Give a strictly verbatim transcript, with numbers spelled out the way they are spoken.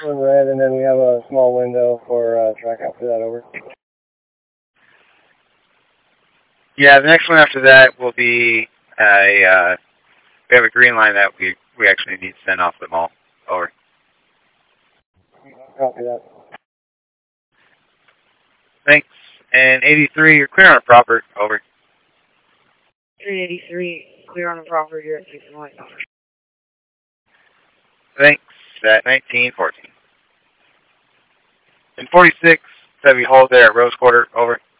one red, and then we have a small window for uh, track after that, over. Yeah, the next one after that will be a, uh, we have a green line that we, we actually need to send off the mall. Over. Copy that. Thanks. And eighty-three, you're clear on a proper. Over. three eighty-three, clear on a proper here at six one. Thanks. At nineteen fourteen. And forty-six, heavy hold there at Rose Quarter. Over.